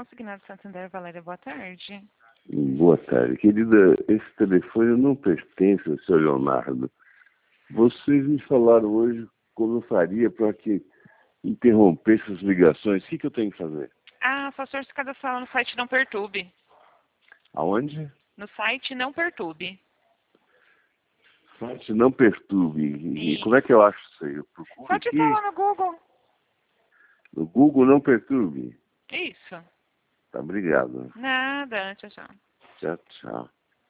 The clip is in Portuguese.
Consignado Santander, Valéria, boa tarde. Boa tarde. Querida, esse telefone não pertence ao Sr. Leonardo. Vocês me falaram hoje como eu faria para que interromper essas ligações. O que eu tenho que fazer? Ah, só o senhor se cadastrar no site Não Perturbe. Aonde? No site Não Perturbe. Site Não Perturbe. E como é que eu acho isso aí? Eu procuro Só digitar aqui. lá no Google. No Google Não Perturbe. Isso. Tá, obrigado. Nada, tchau, tchau. Tchau, tchau.